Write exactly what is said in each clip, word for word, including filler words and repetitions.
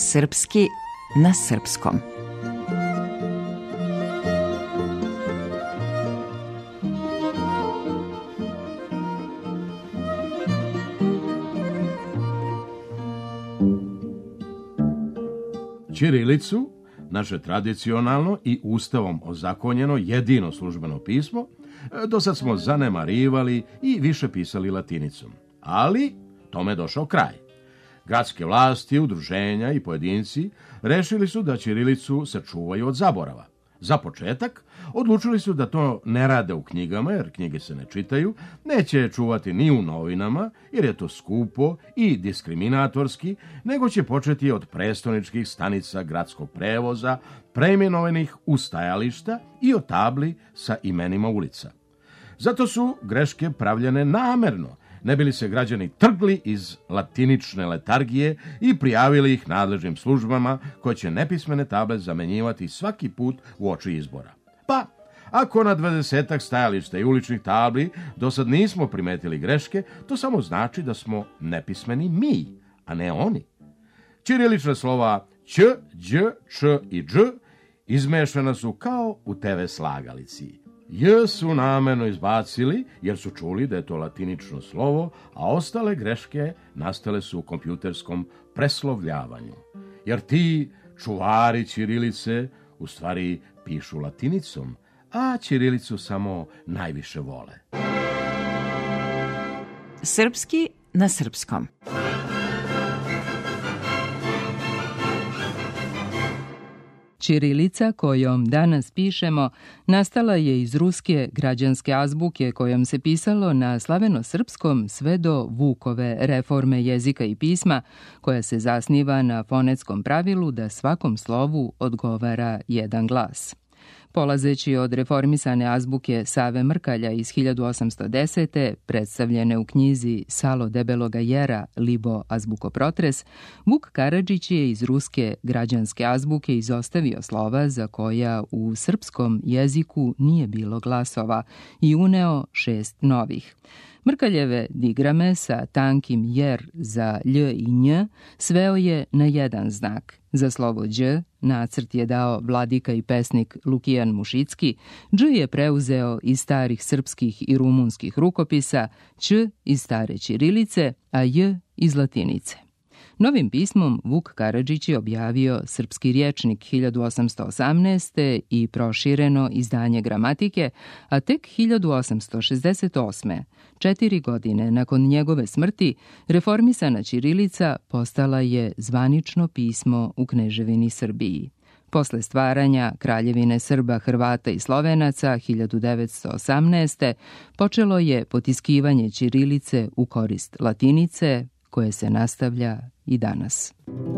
Srpski na srpskom. Ćirilicu, naše tradicionalno i ustavom ozakonjeno jedino službeno pismo, do sad smo zanemarivali i više pisali latinicom. Ali tome je došao kraj. Gradske vlasti, udruženja i pojedinci rešili su da ćirilicu sačuvaju od zaborava. Za početak, odlučili su da to ne rade u knjigama, jer knjige se ne čitaju, neće je čuvati ni u novinama, jer je to skupo i diskriminatorski, nego će početi od prestoničkih stanica gradskog prevoza, preimenovanih u stajališta i od tabli sa imenima ulica. Zato su greške pravljene namerno, ne bi li se građani trgli iz latinične letargije i prijavili ih nadležnim službama koje će nepismene table zamenjivati svaki put u oči izbora. Pa, ako na dvadesetak stajališta i uličnih tabli do sad nismo primetili greške, to samo znači da smo nepismeni mi, a ne oni. Ćirilična slova ć, đ, č i dž izmešana su kao u te ve slagalici. J su namerno izbacili jer su čuli da je to latinično slovo, a ostale greške nastale su u kompjuterskom preslovljavanju. Jer ti čuvari ćirilice u stvari pišu latinicom, a ćirilicu samo najviše vole. Srpski na srpskom. Ćirilica kojom danas pišemo nastala je iz ruske građanske azbuke kojom se pisalo na slaveno-srpskom sve do Vukove reforme jezika i pisma, koja se zasniva na fonetskom pravilu da svakom slovu odgovara jedan glas. Polazeći od reformisane azbuke Save Mrkalja iz hiljadu osamsto desete. predstavljene u knjizi Salo debeloga jera libo azbukoprotres, Vuk Karadžić je iz ruske građanske azbuke izostavio slova za koja u srpskom jeziku nije bilo glasova i uneo šest novih. Mrkaljeve digrame sa tankim jer za lj i nj sveo je na jedan znak. Za slovo đ nacrt je dao vladika i pesnik Lukijan Mušicki, dž je preuzeo iz starih srpskih i rumunskih rukopisa, ć iz stare ćirilice, a j iz latinice. Novim pismom Vuk Karadžić je objavio Srpski rječnik hiljadu osamsto osamnaeste. i prošireno izdanje gramatike, a tek hiljadu osamsto šezdeset osme. četiri godine nakon njegove smrti, reformisana ćirilica postala je zvanično pismo u Kneževini Srbiji. Posle stvaranja Kraljevine Srba, Hrvata i Slovenaca hiljadu devetsto osamnaeste. počelo je potiskivanje ćirilice u korist latinice, koje se nastavlja i danas.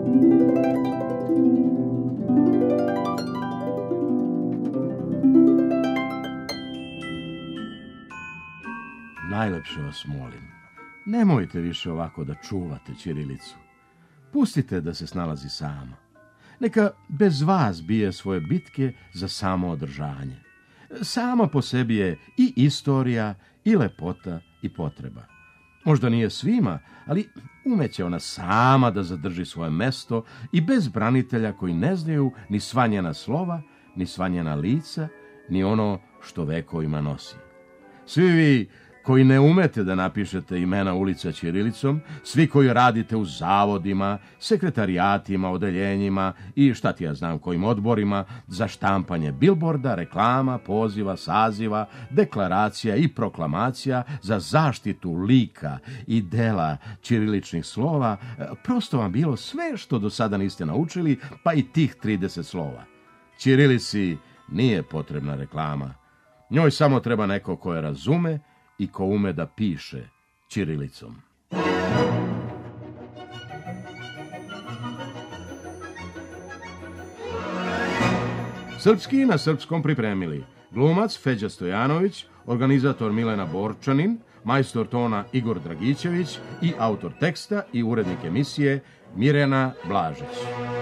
Najlepše vas molim, nemojte više ovako da čuvate ćirilicu. Pustite da se snalazi sama. Neka bez vas bije svoje bitke za samo održanje. Sama po sebi je i istorija, i lepota, i potreba. Možda nije svima, ali umeće ona sama da zadrži svoje mesto i bez branitelja koji ne znaju ni sva njena slova, ni sva njena lica, ni ono što vekovima nosi. Svi vi koji ne umete da napišete imena ulica ćirilicom, svi koji radite u zavodima, sekretarijatima, odeljenjima i šta ti ja znam kojim odborima za štampanje bilborda, reklama, poziva, saziva, deklaracija i proklamacija za zaštitu lika i dela ćiriličnih slova, prosto vam bilo sve što do sada niste naučili, pa i tih trideset slova. Ćirilici nije potrebna reklama. Njoj samo treba neko ko je razume i ko ume da piše ćirilicom. Srpski na srpskom pripremili glumac Feđa Stojanović, organizator Milena Borčanin, majstor tona Igor Dragićević i autor teksta i urednik emisije Mirjana Blažić.